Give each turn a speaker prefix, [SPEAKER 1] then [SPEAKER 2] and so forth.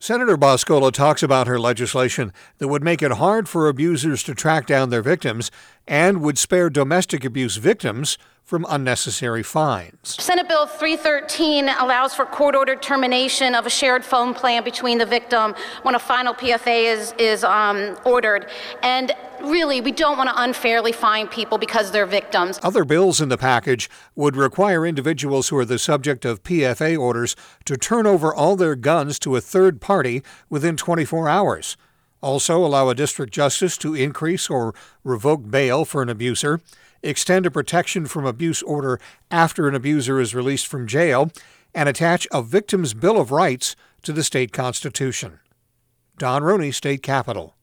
[SPEAKER 1] Senator Boscola talks about her legislation that would make it hard for abusers to track down their victims and would spare domestic abuse victims from unnecessary fines.
[SPEAKER 2] Senate Bill 313 allows for court-ordered termination of a shared phone plan between the victim when a final PFA is ordered. And really, we don't want to unfairly fine people because they're victims.
[SPEAKER 1] Other bills in the package would require individuals who are the subject of PFA orders to turn over all their guns to a third party within 24 hours. Also allow a district justice to increase or revoke bail for an abuser, extend a protection from abuse order after an abuser is released from jail, and attach a victim's Bill of Rights to the state constitution. Don Rooney, State Capitol.